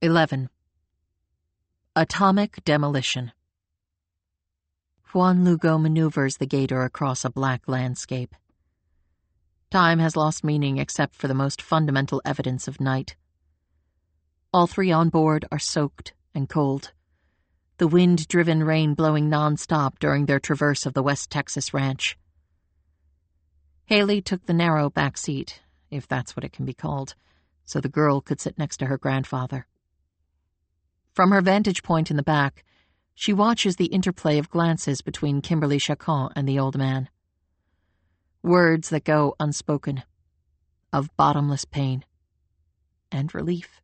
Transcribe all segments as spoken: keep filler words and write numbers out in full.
eleven. Atomic demolition. Juan Lugo maneuvers the gator across a black landscape. Time has lost meaning except for the most fundamental evidence of night. All three on board are soaked and cold, the wind-driven rain blowing non-stop during their traverse of the West Texas ranch. Haley took the narrow back seat, if that's what it can be called, so the girl could sit next to her grandfather. From her vantage point in the back, she watches the interplay of glances between Kimberly Chacon and the old man. Words that go unspoken, of bottomless pain and relief.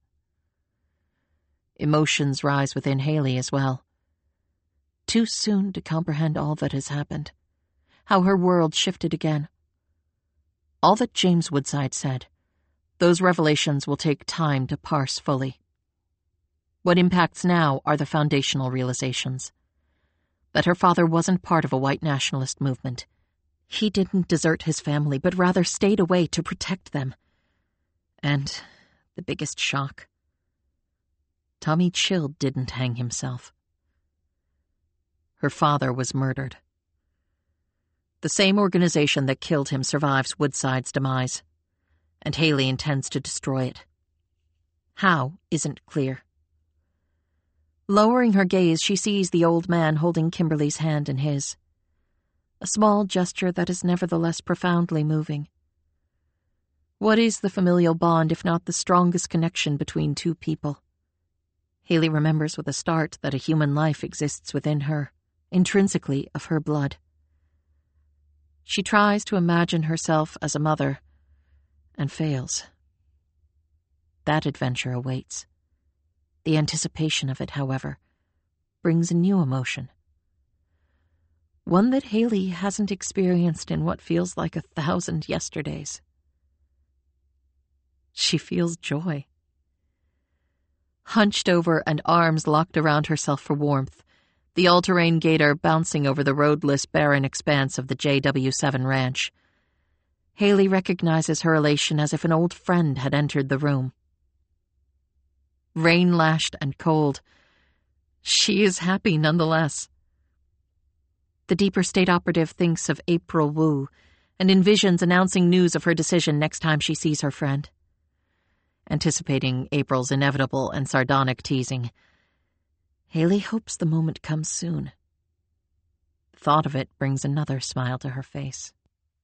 Emotions rise within Haley as well. Too soon to comprehend all that has happened, how her world shifted again. All that James Woodside said, those revelations will take time to parse fully. What impacts now are the foundational realizations. That her father wasn't part of a white nationalist movement. He didn't desert his family, but rather stayed away to protect them. And the biggest shock, Tommy Chill didn't hang himself. Her father was murdered. The same organization that killed him survives Woodside's demise, and Haley intends to destroy it. How isn't clear. Lowering her gaze, she sees the old man holding Kimberly's hand in his. A small gesture that is nevertheless profoundly moving. What is the familial bond if not the strongest connection between two people? Haley remembers with a start that a human life exists within her, intrinsically of her blood. She tries to imagine herself as a mother, and fails. That adventure awaits. The anticipation of it, however, brings a new emotion. One that Haley hasn't experienced in what feels like a thousand yesterdays. She feels joy. Hunched over and arms locked around herself for warmth, the all-terrain gator bouncing over the roadless, barren expanse of the J W seven ranch, Haley recognizes her elation as if an old friend had entered the room. Rain-lashed and cold, she is happy nonetheless. The deeper state operative thinks of April Wu and envisions announcing news of her decision next time she sees her friend. Anticipating April's inevitable and sardonic teasing, Haley hopes the moment comes soon. Thought of it brings another smile to her face.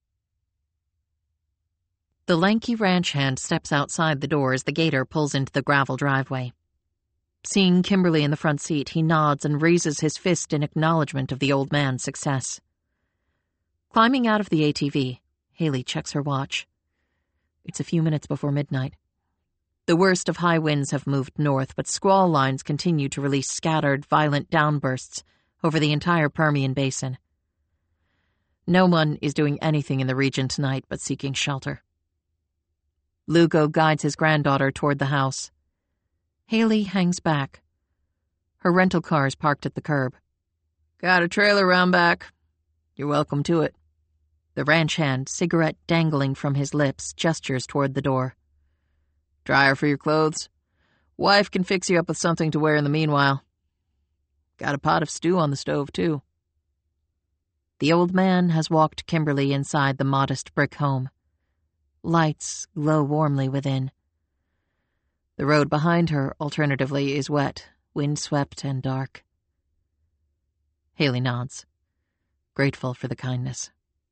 The lanky ranch hand steps outside the door as the gator pulls into the gravel driveway. Seeing Kimberly in the front seat, he nods and raises his fist in acknowledgement of the old man's success. Climbing out of the A T V, Haley checks her watch. It's a few minutes before midnight. The worst of high winds have moved north, but squall lines continue to release scattered, violent downbursts over the entire Permian Basin. No one is doing anything in the region tonight but seeking shelter. Lugo guides his granddaughter toward the house. Haley hangs back. Her rental car is parked at the curb. Got a trailer round back. You're welcome to it. The ranch hand, cigarette dangling from his lips, gestures toward the door. Dryer for your clothes. Wife can fix you up with something to wear in the meanwhile. Got a pot of stew on the stove, too. The old man has walked Kimberly inside the modest brick home. Lights glow warmly within. The road behind her, alternatively, is wet, windswept, and dark. Haley nods, grateful for the kindness.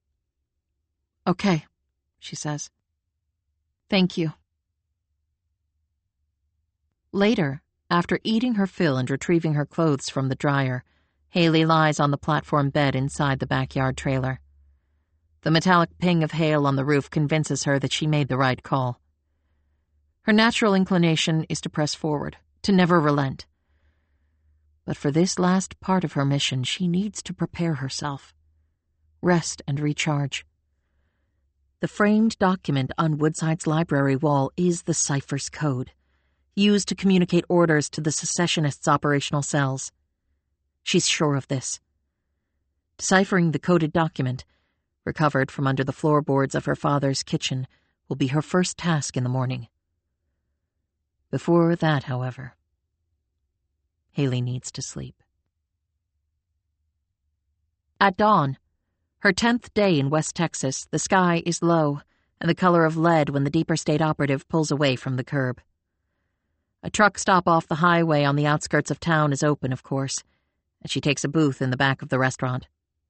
Okay, she says. Thank you. Later, after eating her fill and retrieving her clothes from the dryer, Haley lies on the platform bed inside the backyard trailer. The metallic ping of hail on the roof convinces her that she made the right call. Her natural inclination is to press forward, to never relent. But for this last part of her mission, she needs to prepare herself. Rest and recharge. The framed document on Woodside's library wall is the cipher's code, used to communicate orders to the secessionists' operational cells. She's sure of this. Deciphering the coded document, recovered from under the floorboards of her father's kitchen, will be her first task in the morning. Before that, however, Haley needs to sleep. At dawn, her tenth day in West Texas, the sky is low and the color of lead when the deeper state operative pulls away from the curb. A truck stop off the highway on the outskirts of town is open, of course, and she takes a booth in the back of the restaurant.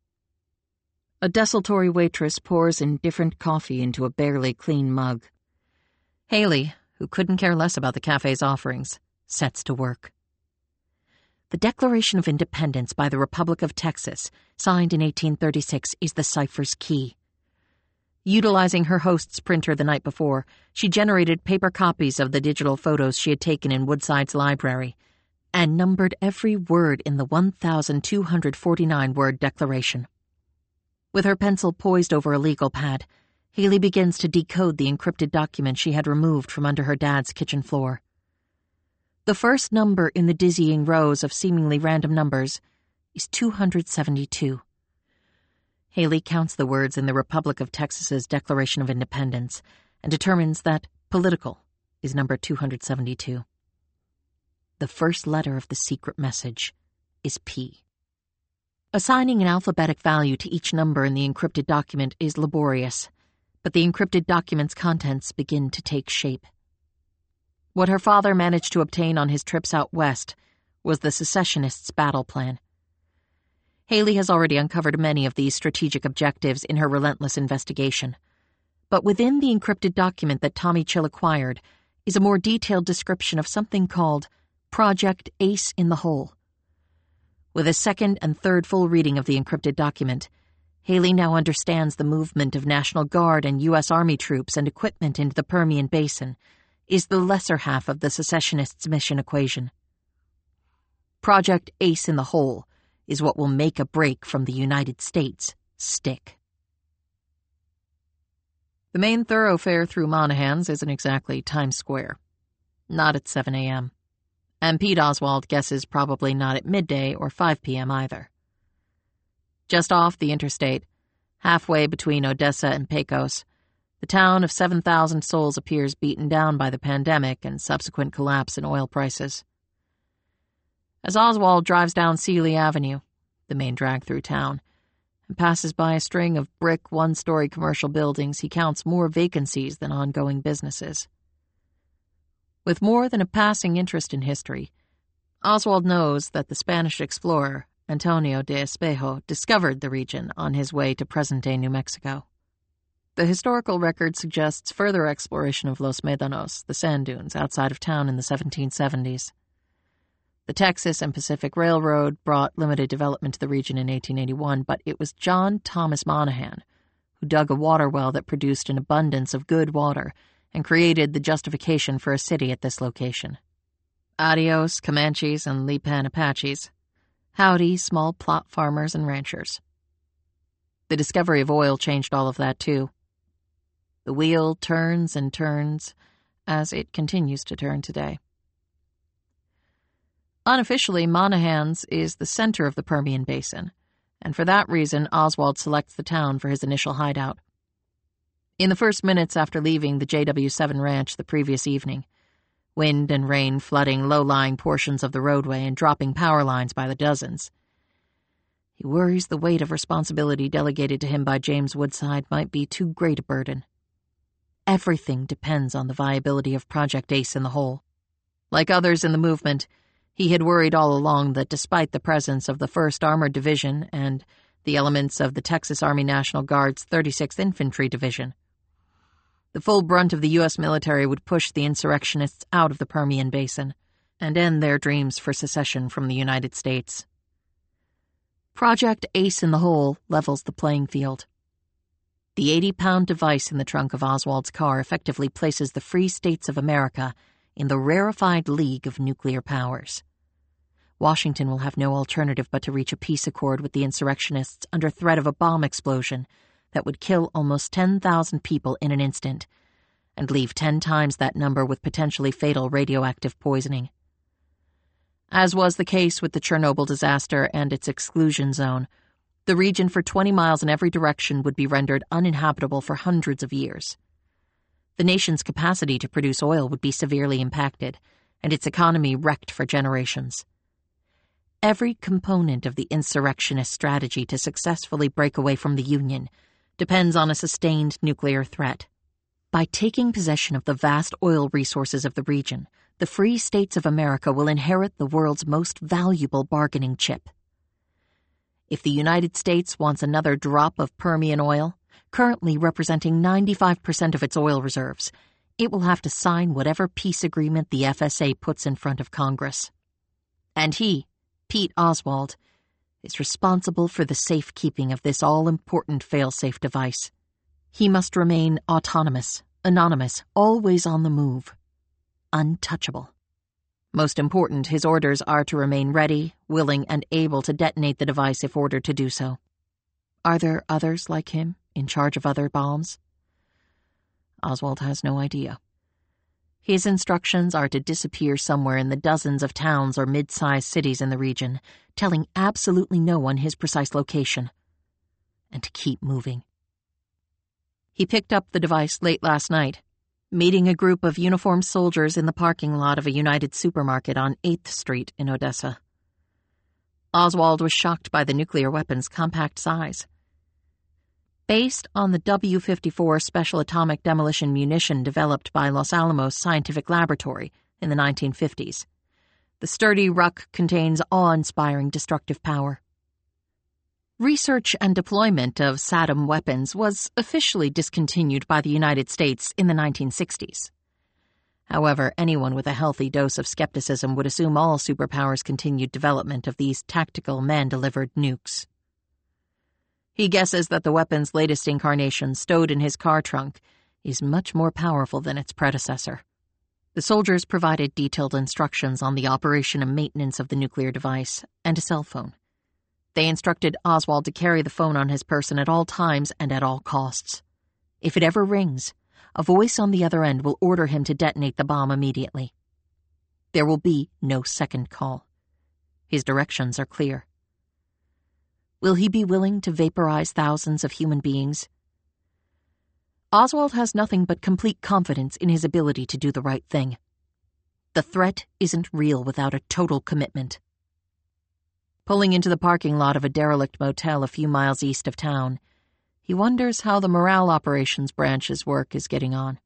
A desultory waitress pours indifferent coffee into a barely clean mug. Haley, who couldn't care less about the cafe's offerings, sets to work. The Declaration of Independence by the Republic of Texas, signed in eighteen thirty-six, is the cipher's key. Utilizing her host's printer the night before, she generated paper copies of the digital photos she had taken in Woodside's library and numbered every word in the one thousand two hundred forty-nine word declaration. With her pencil poised over a legal pad, Haley begins to decode the encrypted document she had removed from under her dad's kitchen floor. The first number in the dizzying rows of seemingly random numbers is two hundred seventy-two. Haley counts the words in the Republic of Texas's Declaration of Independence and determines that political is number two hundred seventy-two. The first letter of the secret message is P. Assigning an alphabetic value to each number in the encrypted document is laborious, but the encrypted document's contents begin to take shape. What her father managed to obtain on his trips out west was the secessionists' battle plan. Haley has already uncovered many of these strategic objectives in her relentless investigation, but within the encrypted document that Tommy Chill acquired is a more detailed description of something called Project Ace in the Hole. With a second and third full reading of the encrypted document, Haley now understands the movement of National Guard and U S Army troops and equipment into the Permian Basin is the lesser half of the secessionists' mission equation. Project Ace in the Hole is what will make a break from the United States stick. The main thoroughfare through Monaghan's isn't exactly Times Square. Not at seven a.m. And Pete Oswald guesses probably not at midday or five p.m. either. Just off the interstate, halfway between Odessa and Pecos, the town of seven thousand souls appears beaten down by the pandemic and subsequent collapse in oil prices. As Oswald drives down Sealy Avenue, the main drag through town, and passes by a string of brick one-story commercial buildings, he counts more vacancies than ongoing businesses. With more than a passing interest in history, Oswald knows that the Spanish explorer, Antonio de Espejo, discovered the region on his way to present-day New Mexico. The historical record suggests further exploration of Los Médanos, the sand dunes outside of town in the seventeen seventies. The Texas and Pacific Railroad brought limited development to the region in eighteen eighty-one, but it was John Thomas Monaghan who dug a water well that produced an abundance of good water and created the justification for a city at this location. Adios, Comanches and Lipan Apaches. Howdy, small plot farmers and ranchers. The discovery of oil changed all of that, too. The wheel turns and turns, as it continues to turn today. Unofficially, Monaghan's is the center of the Permian Basin, and for that reason, Oswald selects the town for his initial hideout. In the first minutes after leaving the J W seven ranch the previous evening, wind and rain flooding low-lying portions of the roadway and dropping power lines by the dozens, he worries the weight of responsibility delegated to him by James Woodside might be too great a burden. Everything depends on the viability of Project Ace in the Hole. Like others in the movement, he had worried all along that despite the presence of the first Armored Division and the elements of the Texas Army National Guard's thirty-sixth Infantry Division, the full brunt of the U S military would push the insurrectionists out of the Permian Basin and end their dreams for secession from the United States. Project Ace in the Hole levels the playing field. The eighty-pound device in the trunk of Oswald's car effectively places the free states of America in the rarefied league of nuclear powers. Washington will have no alternative but to reach a peace accord with the insurrectionists under threat of a bomb explosion that would kill almost ten thousand people in an instant and leave ten times that number with potentially fatal radioactive poisoning. As was the case with the Chernobyl disaster and its exclusion zone, the region for twenty miles in every direction would be rendered uninhabitable for hundreds of years. The nation's capacity to produce oil would be severely impacted, and its economy wrecked for generations. Every component of the insurrectionist strategy to successfully break away from the Union depends on a sustained nuclear threat. By taking possession of the vast oil resources of the region, the free states of America will inherit the world's most valuable bargaining chip. If the United States wants another drop of Permian oil, currently representing ninety-five percent of its oil reserves, it will have to sign whatever peace agreement the F S A puts in front of Congress. And he, Pete Oswald, is responsible for the safekeeping of this all-important fail-safe device. He must remain autonomous, anonymous, always on the move. Untouchable. Most important, his orders are to remain ready, willing, and able to detonate the device if ordered to do so. Are there others like him, in charge of other bombs? Oswald has no idea. His instructions are to disappear somewhere in the dozens of towns or mid-sized cities in the region, telling absolutely no one his precise location. And to keep moving. He picked up the device late last night, meeting a group of uniformed soldiers in the parking lot of a United supermarket on eighth Street in Odessa. Oswald was shocked by the nuclear weapon's compact size. Based on the W fifty-four special atomic demolition munition developed by Los Alamos Scientific Laboratory in the nineteen fifties, the sturdy ruck contains awe-inspiring destructive power. Research and deployment of S A D M weapons was officially discontinued by the United States in the nineteen sixties. However, anyone with a healthy dose of skepticism would assume all superpowers continued development of these tactical man-delivered nukes. He guesses that the weapon's latest incarnation, stowed in his car trunk, is much more powerful than its predecessor. The soldiers provided detailed instructions on the operation and maintenance of the nuclear device, and a cell phone. They instructed Oswald to carry the phone on his person at all times and at all costs. If it ever rings, a voice on the other end will order him to detonate the bomb immediately. There will be no second call. His directions are clear. Will he be willing to vaporize thousands of human beings? Oswald has nothing but complete confidence in his ability to do the right thing. The threat isn't real without a total commitment. Pulling into the parking lot of a derelict motel a few miles east of town, he wonders how the Morale Operations Branch's work is getting on.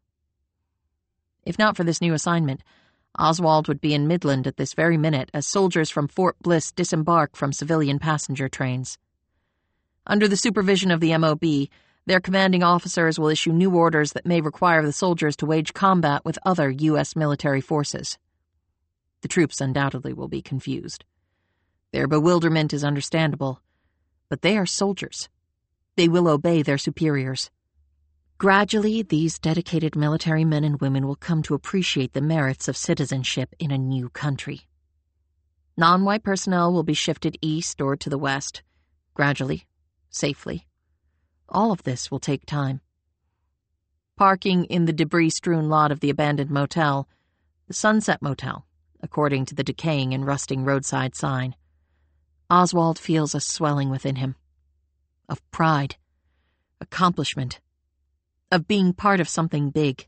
If not for this new assignment, Oswald would be in Midland at this very minute as soldiers from Fort Bliss disembark from civilian passenger trains. Under the supervision of the M O B, their commanding officers will issue new orders that may require the soldiers to wage combat with other U S military forces. The troops undoubtedly will be confused. Their bewilderment is understandable, but they are soldiers. They will obey their superiors. Gradually, these dedicated military men and women will come to appreciate the merits of citizenship in a new country. Non-white personnel will be shifted east or to the west, gradually, safely. All of this will take time. Parking in the debris-strewn lot of the abandoned motel, the Sunset Motel, according to the decaying and rusting roadside sign, Oswald feels a swelling within him. Of pride, accomplishment, of being part of something big.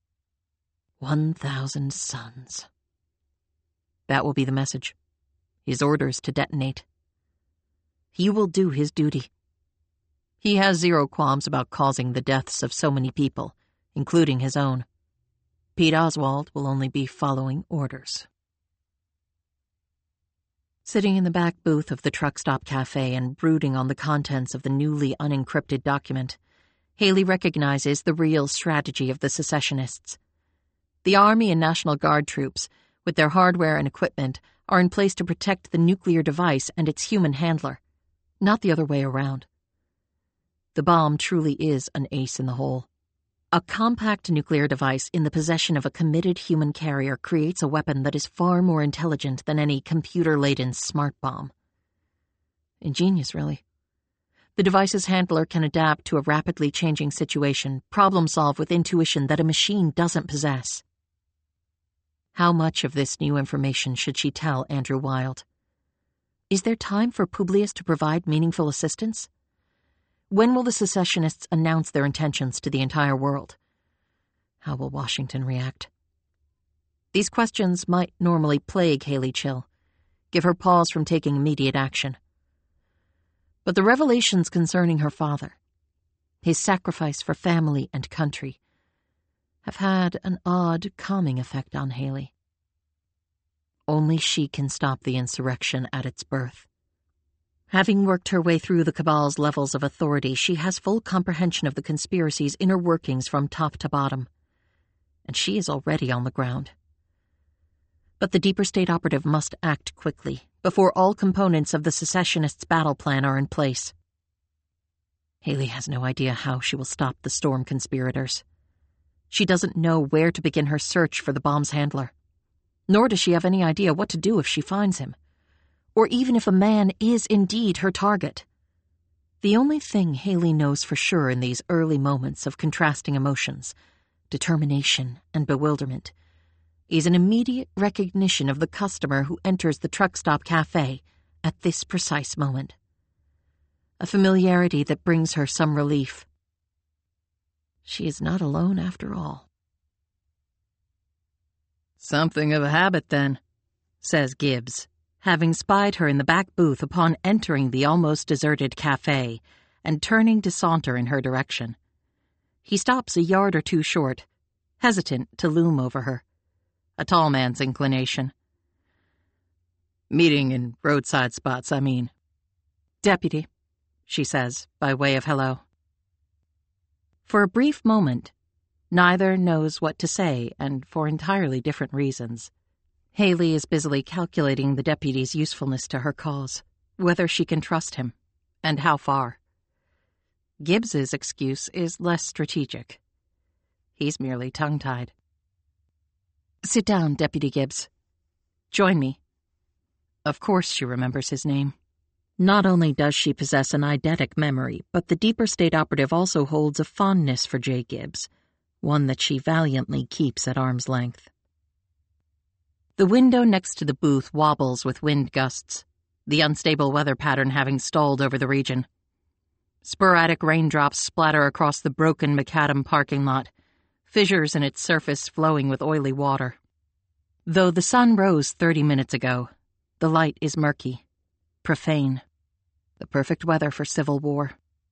One thousand sons. That will be the message. His orders to detonate. He will do his duty. He has zero qualms about causing the deaths of so many people, including his own. Pete Oswald will only be following orders. Sitting in the back booth of the truck stop cafe and brooding on the contents of the newly unencrypted document, Haley recognizes the real strategy of the secessionists. The Army and National Guard troops, with their hardware and equipment, are in place to protect the nuclear device and its human handler, not the other way around. The bomb truly is an ace in the hole. A compact nuclear device in the possession of a committed human carrier creates a weapon that is far more intelligent than any computer-laden smart bomb. Ingenious, really. The device's handler can adapt to a rapidly changing situation, problem-solve with intuition that a machine doesn't possess. How much of this new information should she tell Andrew Wild? Is there time for Publius to provide meaningful assistance? When will the secessionists announce their intentions to the entire world? How will Washington react? These questions might normally plague Haley Chill. give her pause from taking immediate action. But the revelations concerning her father, his sacrifice for family and country, have had an odd calming effect on Haley. Only she can stop the insurrection at its birth. Having worked her way through the Cabal's levels of authority, she has full comprehension of the conspiracy's inner workings from top to bottom, and she is already on the ground. But the deeper state operative must act quickly, before all components of the secessionists' battle plan are in place. Haley has no idea how she will stop the Storm conspirators. She doesn't know where to begin her search for the bomb's handler, nor does she have any idea what to do if she finds him, or even if a man is indeed her target. The only thing Haley knows for sure in these early moments of contrasting emotions, determination and bewilderment, is an immediate recognition of the customer who enters the truck stop cafe at this precise moment. A familiarity that brings her some relief. She is not alone after all. "Something of a habit, then," says Gibbs, having spied her in the back booth upon entering the almost deserted cafe and turning to saunter in her direction. He stops a yard or two short, hesitant to loom over her, a tall man's inclination. "Meeting in roadside spots, I mean." "Deputy," she says, by way of hello. For a brief moment, neither knows what to say, and for entirely different reasons. Haley is busily calculating the deputy's usefulness to her cause, whether she can trust him, and how far. Gibbs's excuse is less strategic. He's merely tongue-tied. "Sit down, Deputy Gibbs. Join me." Of course she remembers his name. Not only does she possess an eidetic memory, but the deeper state operative also holds a fondness for Jay Gibbs, one that she valiantly keeps at arm's length. The window next to the booth wobbles with wind gusts, the unstable weather pattern having stalled over the region. Sporadic raindrops splatter across the broken macadam parking lot, fissures in its surface flowing with oily water. Though the sun rose thirty minutes ago, the light is murky, profane, the perfect weather for civil war.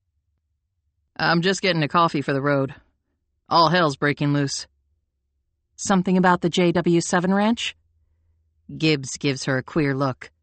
"I'm just getting a coffee for the road. All hell's breaking loose." "Something about the J W seven ranch?" Gibbs gives her a queer look.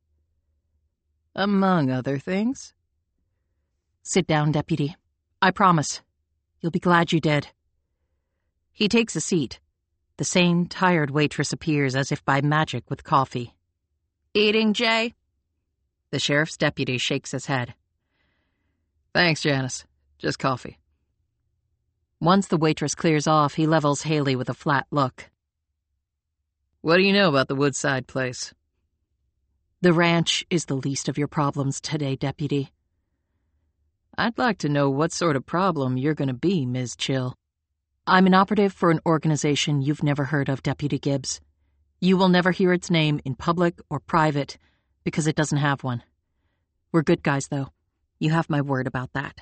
"Among other things." "Sit down, Deputy. I promise. You'll be glad you did." He takes a seat. The same tired waitress appears as if by magic with coffee. "Eating, Jay?" The sheriff's deputy shakes his head. "Thanks, Janice. Just coffee." Once the waitress clears off, he levels Haley with a flat look. "What do you know about the Woodside place?" "The ranch is the least of your problems today, Deputy." "I'd like to know what sort of problem you're going to be, Miz Chill." "I'm an operative for an organization you've never heard of, Deputy Gibbs. You will never hear its name in public or private because it doesn't have one. We're good guys, though. You have my word about that."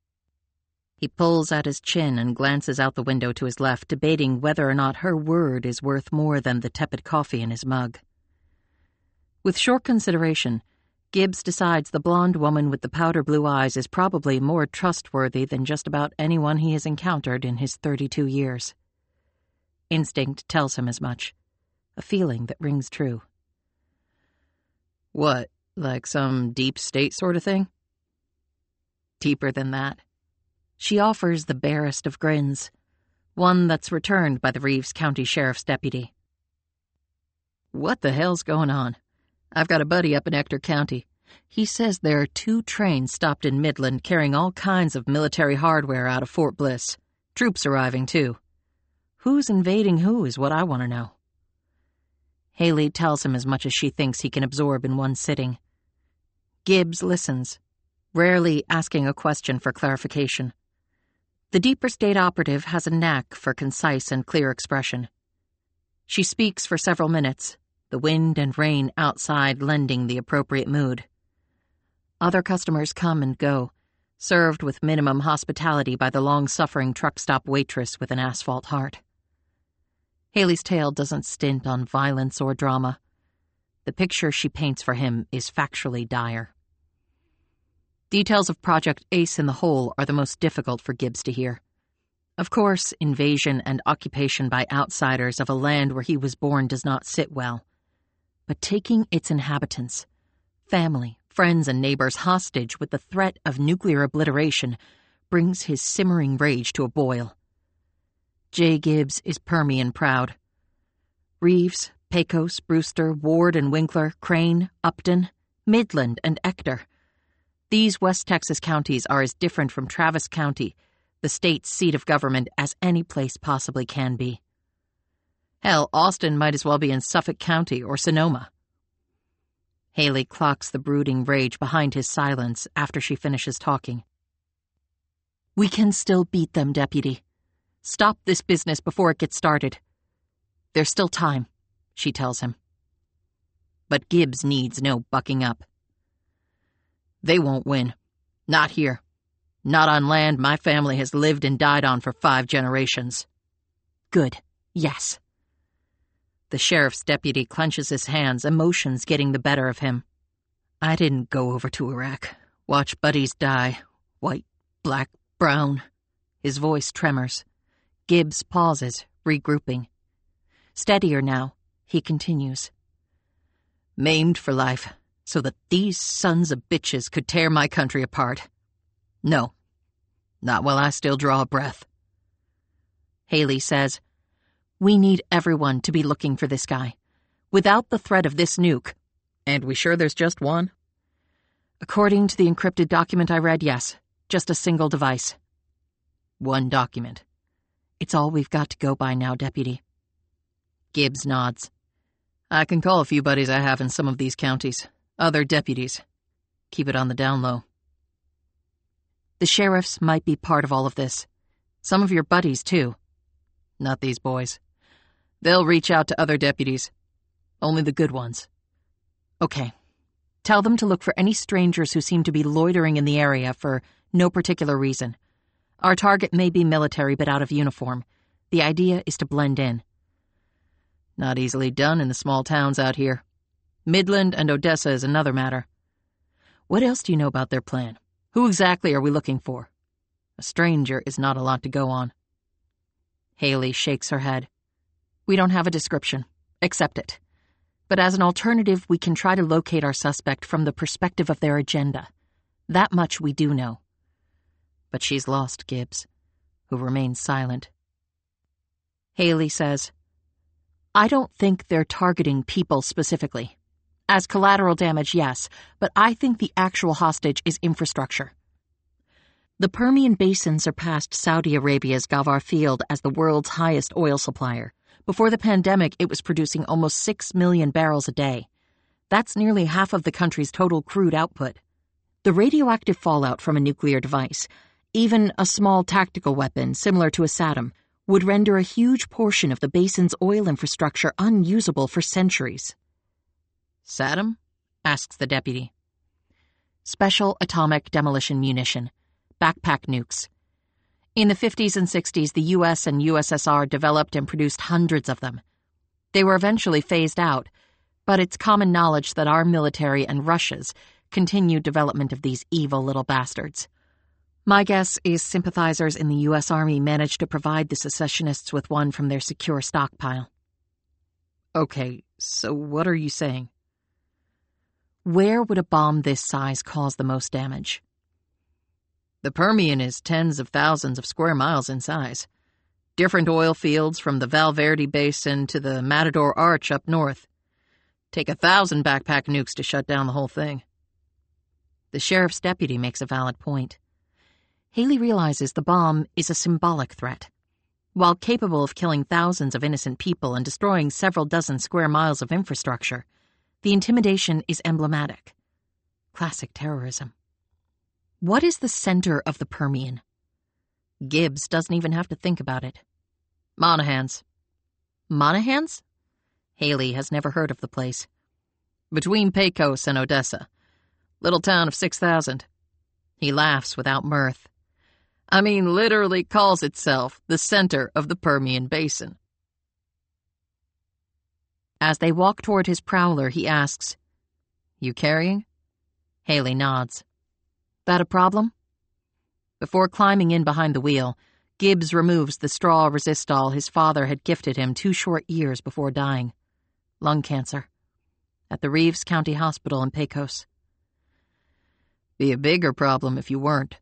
He pulls at his chin and glances out the window to his left, debating whether or not her word is worth more than the tepid coffee in his mug. With short consideration, Gibbs decides the blonde woman with the powder blue eyes is probably more trustworthy than just about anyone he has encountered in his thirty-two years. Instinct tells him as much, a feeling that rings true. "What, like some deep state sort of thing?" "Deeper than that." She offers the barest of grins, one that's returned by the Reeves County Sheriff's deputy. "What the hell's going on? I've got a buddy up in Ector County. He says there are two trains stopped in Midland carrying all kinds of military hardware out of Fort Bliss. Troops arriving, too. Who's invading who is what I want to know." Haley tells him as much as she thinks he can absorb in one sitting. Gibbs listens, rarely asking a question for clarification. The deeper state operative has a knack for concise and clear expression. She speaks for several minutes, the wind and rain outside lending the appropriate mood. Other customers come and go, served with minimum hospitality by the long-suffering truck stop waitress with an asphalt heart. Haley's tale doesn't stint on violence or drama. The picture she paints for him is factually dire. Details of Project Ace in the whole are the most difficult for Gibbs to hear. Of course, invasion and occupation by outsiders of a land where he was born does not sit well. But taking its inhabitants, family, friends, and neighbors hostage with the threat of nuclear obliteration brings his simmering rage to a boil. Jay Gibbs is Permian proud. Reeves, Pecos, Brewster, Ward and Winkler, Crane, Upton, Midland, and Ector. These West Texas counties are as different from Travis County, the state's seat of government, as any place possibly can be. Hell, Austin might as well be in Suffolk County or Sonoma. Haley clocks the brooding rage behind his silence after she finishes talking. We can still beat them, Deputy. Stop this business before it gets started. There's still time, she tells him. But Gibbs needs no bucking up. They won't win. Not here. Not on land my family has lived and died on for five generations. Good. Yes. The sheriff's deputy clenches his hands, emotions getting the better of him. I didn't go over to Iraq. Watch buddies die. White, black, brown. His voice tremors. Gibbs pauses, regrouping. Steadier now, he continues. Maimed for life, so that these sons of bitches could tear my country apart. No, not while I still draw a breath. Haley says, we need everyone to be looking for this guy. Without the threat of this nuke. And we sure there's just one? According to the encrypted document I read, yes. Just a single device. One document. It's all we've got to go by now, Deputy. Gibbs nods. I can call a few buddies I have in some of these counties. Other deputies. Keep it on the down low. The sheriffs might be part of all of this. Some of your buddies, too. Not these boys. They'll reach out to other deputies. Only the good ones. Okay. Tell them to look for any strangers who seem to be loitering in the area for no particular reason. Our target may be military but out of uniform. The idea is to blend in. Not easily done in the small towns out here. Midland and Odessa is another matter. What else do you know about their plan? Who exactly are we looking for? A stranger is not a lot to go on. Haley shakes her head. We don't have a description. Accept it. But as an alternative, we can try to locate our suspect from the perspective of their agenda. That much we do know. But she's lost Gibbs, who remains silent. Haley says, I don't think they're targeting people specifically. As collateral damage, yes, but I think the actual hostage is infrastructure. The Permian Basin surpassed Saudi Arabia's Ghawar Field as the world's highest oil supplier. Before the pandemic, it was producing almost six million barrels a day. That's nearly half of the country's total crude output. The radioactive fallout from a nuclear device, even a small tactical weapon similar to a Saddam, would render a huge portion of the basin's oil infrastructure unusable for centuries. Saddam? Asks the deputy. Special atomic demolition munition. Backpack nukes. In the fifties and sixties, the U S and U S S R developed and produced hundreds of them. They were eventually phased out, but it's common knowledge that our military and Russia's continued development of these evil little bastards. My guess is sympathizers in the U S Army managed to provide the secessionists with one from their secure stockpile. Okay, so what are you saying? Where would a bomb this size cause the most damage? The Permian is tens of thousands of square miles in size. Different oil fields from the Valverde Basin to the Matador Arch up north. Take a thousand backpack nukes to shut down the whole thing. The sheriff's deputy makes a valid point. Haley realizes the bomb is a symbolic threat. While capable of killing thousands of innocent people and destroying several dozen square miles of infrastructure, the intimidation is emblematic. Classic terrorism. What is the center of the Permian? Gibbs doesn't even have to think about it. Monahans. Monahans? Haley has never heard of the place. Between Pecos and Odessa. Little town of six thousand. He laughs without mirth. I mean, literally calls itself the center of the Permian Basin. As they walk toward his prowler, he asks, "You carrying?" Haley nods. "That a problem?" Before climbing in behind the wheel, Gibbs removes the straw resistol his father had gifted him two short years before dying. Lung cancer. At the Reeves County Hospital in Pecos. Be a bigger problem if you weren't.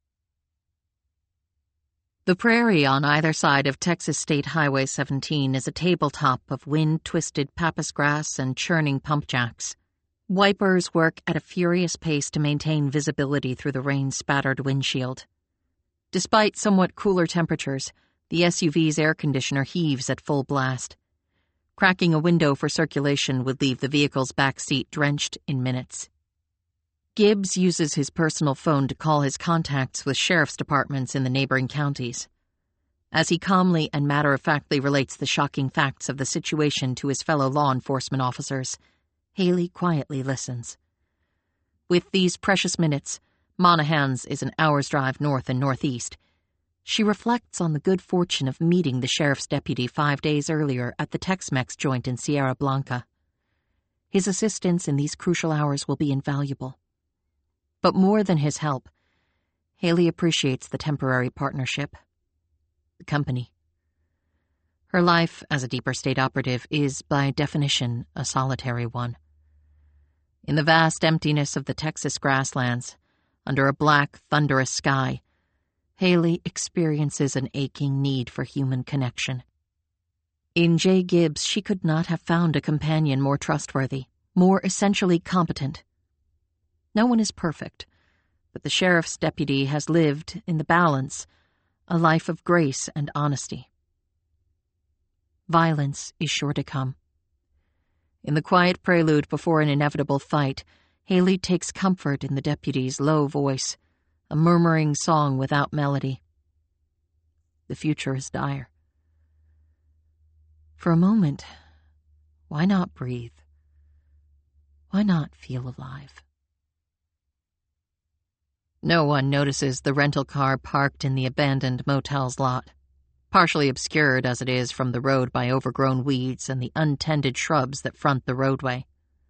The prairie on either side of Texas State Highway seventeen is a tabletop of wind-twisted pappus grass and churning pump jacks. Wipers work at a furious pace to maintain visibility through the rain-spattered windshield. Despite somewhat cooler temperatures, the S U V's air conditioner heaves at full blast. Cracking a window for circulation would leave the vehicle's back seat drenched in minutes. Gibbs uses his personal phone to call his contacts with sheriff's departments in the neighboring counties. As he calmly and matter-of-factly relates the shocking facts of the situation to his fellow law enforcement officers, Haley quietly listens. With these precious minutes, Monaghan's is an hour's drive north and northeast. She reflects on the good fortune of meeting the sheriff's deputy five days earlier at the Tex-Mex joint in Sierra Blanca. His assistance in these crucial hours will be invaluable. But more than his help, Haley appreciates the temporary partnership. The company. Her life as a deeper state operative is, by definition, a solitary one. In the vast emptiness of the Texas grasslands, under a black, thunderous sky, Haley experiences an aching need for human connection. In Jay Gibbs, she could not have found a companion more trustworthy, more essentially competent. No one is perfect, but the sheriff's deputy has lived, in the balance, a life of grace and honesty. Violence is sure to come. In the quiet prelude before an inevitable fight, Haley takes comfort in the deputy's low voice, a murmuring song without melody. The future is dire. For a moment, why not breathe? Why not feel alive? No one notices the rental car parked in the abandoned motel's lot, partially obscured as it is from the road by overgrown weeds and the untended shrubs that front the roadway.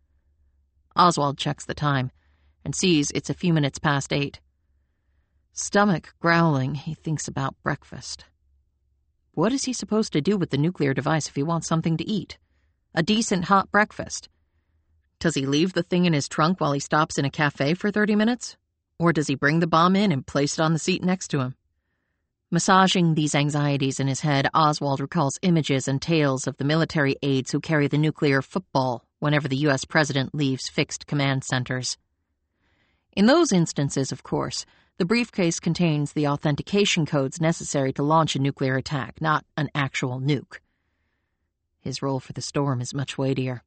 Oswald checks the time and sees it's a few minutes past eight. Stomach growling, he thinks about breakfast. What is he supposed to do with the nuclear device if he wants something to eat? A decent hot breakfast. Does he leave the thing in his trunk while he stops in a cafe for thirty minutes? Or does he bring the bomb in and place it on the seat next to him? Massaging these anxieties in his head, Oswald recalls images and tales of the military aides who carry the nuclear football whenever the U S president leaves fixed command centers. In those instances, of course, the briefcase contains the authentication codes necessary to launch a nuclear attack, not an actual nuke. His role for the storm is much weightier.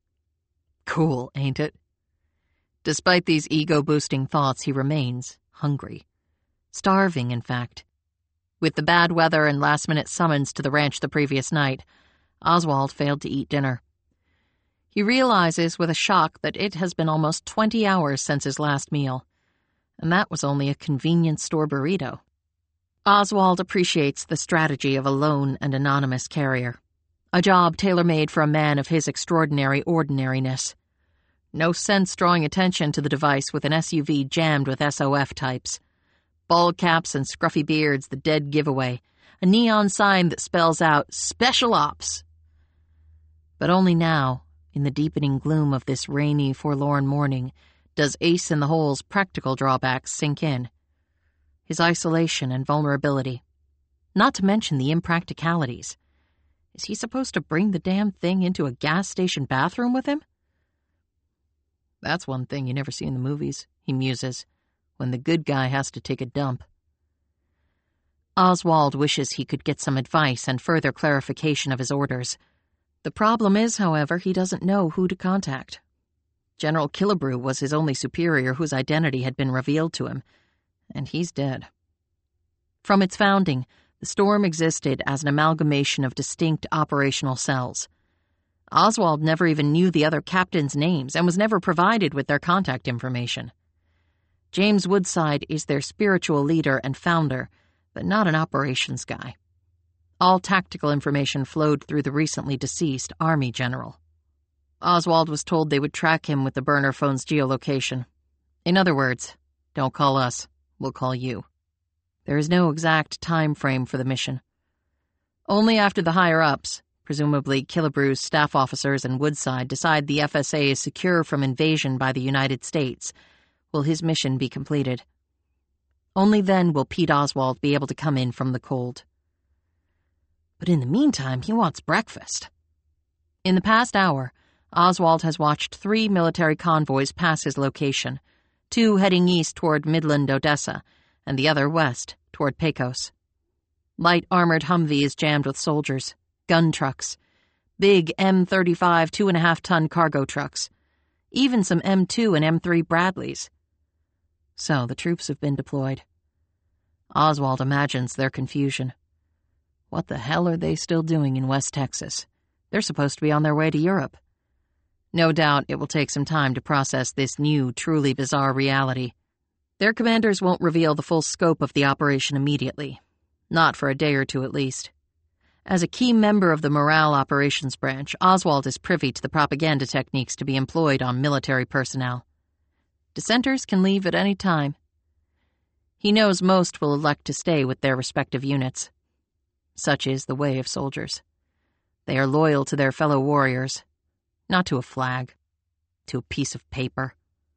Cool, ain't it? Despite these ego-boosting thoughts, he remains hungry. Starving, in fact. With the bad weather and last-minute summons to the ranch the previous night, Oswald failed to eat dinner. He realizes with a shock that it has been almost twenty hours since his last meal, and that was only a convenience store burrito. Oswald appreciates the strategy of a lone and anonymous carrier, a job tailor-made for a man of his extraordinary ordinariness. No sense drawing attention to the device with an S U V jammed with S O F types. Bald caps and scruffy beards, the dead giveaway. A neon sign that spells out, Special Ops. But only now, in the deepening gloom of this rainy, forlorn morning, does Ace in the Hole's practical drawbacks sink in. His isolation and vulnerability. Not to mention the impracticalities. Is he supposed to bring the damn thing into a gas station bathroom with him? That's one thing you never see in the movies, he muses, when the good guy has to take a dump. Oswald wishes he could get some advice and further clarification of his orders. The problem is, however, he doesn't know who to contact. General Killebrew was his only superior whose identity had been revealed to him, and he's dead. From its founding, the Storm existed as an amalgamation of distinct operational cells. Oswald never even knew the other captains' names and was never provided with their contact information. James Woodside is their spiritual leader and founder, but not an operations guy. All tactical information flowed through the recently deceased Army general. Oswald was told they would track him with the burner phone's geolocation. In other words, don't call us, we'll call you. There is no exact time frame for the mission. Only after the higher-ups, presumably Killebrew's staff officers and Woodside, decide the F S A is secure from invasion by the United States, will his mission be completed. Only then will Pete Oswald be able to come in from the cold. But in the meantime, he wants breakfast. In the past hour, Oswald has watched three military convoys pass his location, two heading east toward Midland, Odessa, and the other west toward Pecos. Light armored Humvees jammed with soldiers, gun trucks, big M thirty-five two-and-a-half-ton cargo trucks, even some M two and M three Bradleys. So the troops have been deployed. Oswald imagines their confusion. What the hell are they still doing in West Texas? They're supposed to be on their way to Europe. No doubt it will take some time to process this new, truly bizarre reality. Their commanders won't reveal the full scope of the operation immediately. Not for a day or two at least. As a key member of the Morale Operations Branch, Oswald is privy to the propaganda techniques to be employed on military personnel. Dissenters can leave at any time. He knows most will elect to stay with their respective units. Such is the way of soldiers. They are loyal to their fellow warriors, not to a flag, to a piece of paper.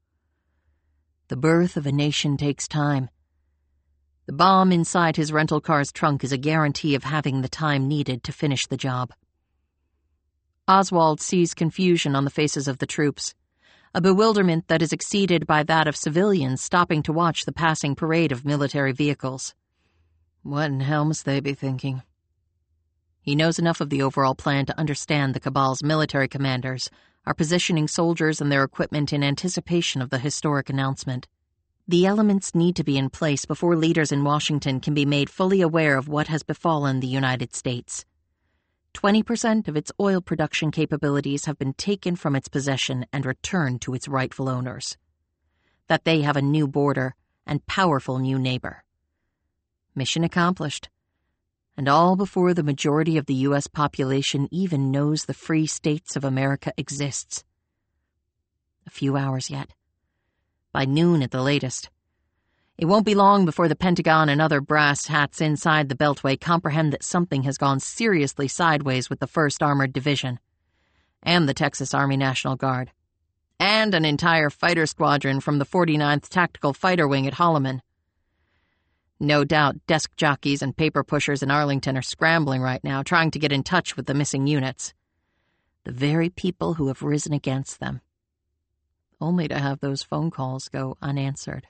The birth of a nation takes time. The bomb inside his rental car's trunk is a guarantee of having the time needed to finish the job. Oswald sees confusion on the faces of the troops, a bewilderment that is exceeded by that of civilians stopping to watch the passing parade of military vehicles. What in hell must they be thinking? He knows enough of the overall plan to understand the Cabal's military commanders are positioning soldiers and their equipment in anticipation of the historic announcement. The elements need to be in place before leaders in Washington can be made fully aware of what has befallen the United States. Twenty percent of its oil production capabilities have been taken from its possession and returned to its rightful owners. That they have a new border and powerful new neighbor. Mission accomplished. And all before the majority of the U S population even knows the free states of America exists. A few hours yet. By noon at the latest. It won't be long before the Pentagon and other brass hats inside the Beltway comprehend that something has gone seriously sideways with the first Armored Division, and the Texas Army National Guard, and an entire fighter squadron from the forty-ninth Tactical Fighter Wing at Holloman. No doubt desk jockeys and paper pushers in Arlington are scrambling right now, trying to get in touch with the missing units. The very people who have risen against them. Only to have those phone calls go unanswered.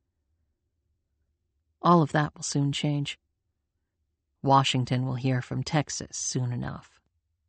All of that will soon change. Washington will hear from Texas soon enough.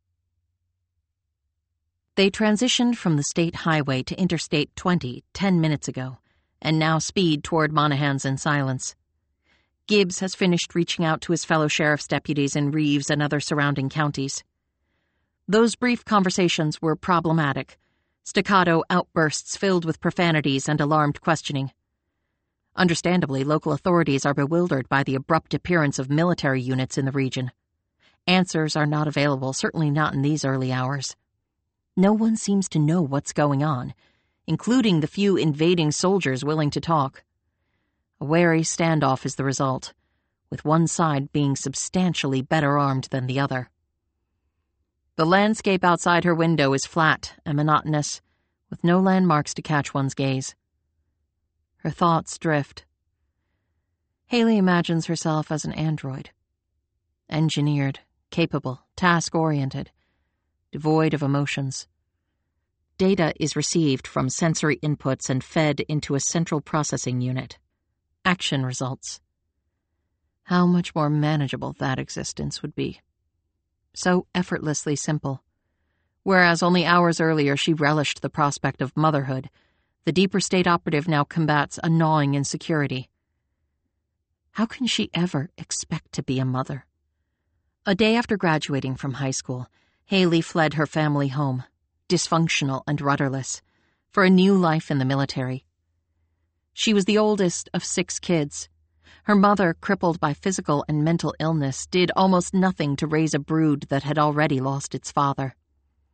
They transitioned from the state highway to Interstate twenty ten minutes ago, and now speed toward Monaghan's in silence. Gibbs has finished reaching out to his fellow sheriff's deputies in Reeves and other surrounding counties. Those brief conversations were problematic, staccato outbursts filled with profanities and alarmed questioning. Understandably, local authorities are bewildered by the abrupt appearance of military units in the region. Answers are not available, certainly not in these early hours. No one seems to know what's going on, including the few invading soldiers willing to talk. A wary standoff is the result, with one side being substantially better armed than the other. The landscape outside her window is flat and monotonous, with no landmarks to catch one's gaze. Her thoughts drift. Haley imagines herself as an android. Engineered, capable, task-oriented, devoid of emotions. Data is received from sensory inputs and fed into a central processing unit. Action results. How much more manageable that existence would be. So effortlessly simple. Whereas only hours earlier she relished the prospect of motherhood, the deeper state operative now combats a gnawing insecurity. How can she ever expect to be a mother? A day after graduating from high school, Haley fled her family home, dysfunctional and rudderless, for a new life in the military. She was the oldest of six kids. Her mother, crippled by physical and mental illness, did almost nothing to raise a brood that had already lost its father.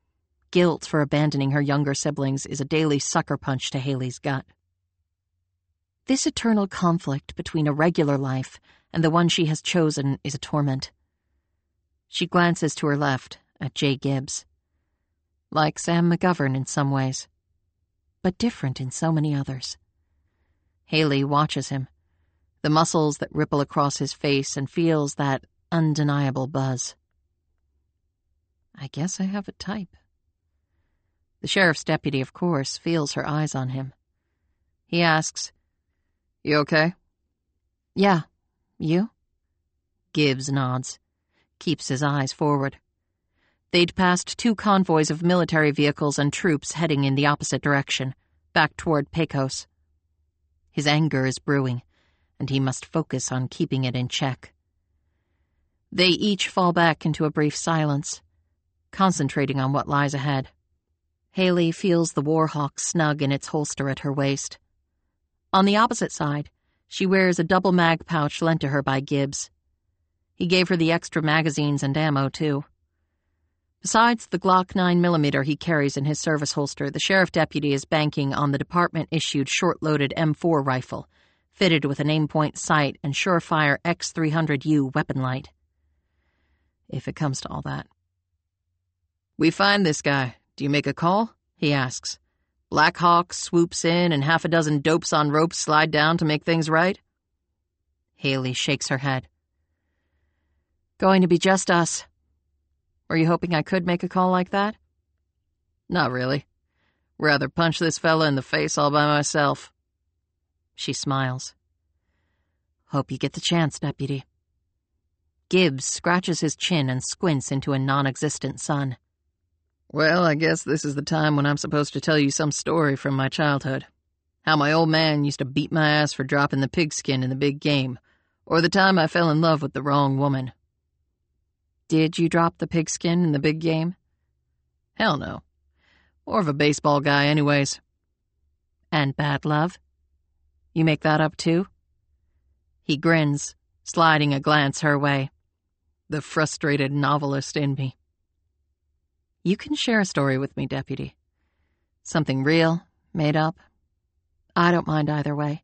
Guilt for abandoning her younger siblings is a daily sucker punch to Haley's gut. This eternal conflict between a regular life and the one she has chosen is a torment. She glances to her left at Jay Gibbs. Like Sam McGovern in some ways, but different in so many others. Haley watches him, the muscles that ripple across his face, and feels that undeniable buzz. I guess I have a type. The sheriff's deputy, of course, feels her eyes on him. He asks, "You okay?" "Yeah. You?" Gibbs nods, keeps his eyes forward. They'd passed two convoys of military vehicles and troops heading in the opposite direction, back toward Pecos. His anger is brewing, and he must focus on keeping it in check. They each fall back into a brief silence, concentrating on what lies ahead. Haley feels the Warhawk snug in its holster at her waist. On the opposite side, she wears a double mag pouch lent to her by Gibbs. He gave her the extra magazines and ammo, too. Besides the Glock nine millimeter he carries in his service holster, the sheriff deputy is banking on the department-issued short-loaded M four rifle, fitted with an aim-point sight and Surefire X three hundred U weapon light. If it comes to all that. "We find this guy. Do you make a call?" he asks. "Black Hawk swoops in and half a dozen dopes on ropes slide down to make things right?" Haley shakes her head. "Going to be just us. Were you hoping I could make a call like that?" "Not really. Rather punch this fella in the face all by myself." She smiles. "Hope you get the chance, deputy." Gibbs scratches his chin and squints into a non-existent sun. "Well, I guess this is the time when I'm supposed to tell you some story from my childhood. How my old man used to beat my ass for dropping the pigskin in the big game, or the time I fell in love with the wrong woman." "Did you drop the pigskin in the big game?" "Hell no. More of a baseball guy anyways." "And bad love? You make that up too?" He grins, sliding a glance her way. The frustrated novelist in me. "You can share a story with me, deputy. Something real, made up. I don't mind either way.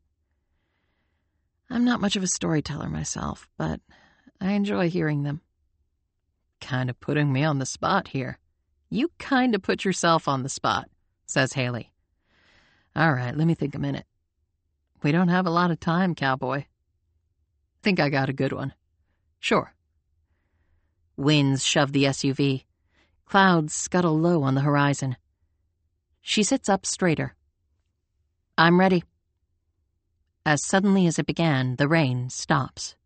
I'm not much of a storyteller myself, but I enjoy hearing them." "Kind of putting me on the spot here." "You kind of put yourself on the spot," says Haley. "All right, let me think a minute. We don't have a lot of time, cowboy. Think I got a good one. Sure." Winds shove the S U V. Clouds scuttle low on the horizon. She sits up straighter. "I'm ready." As suddenly as it began, the rain stops.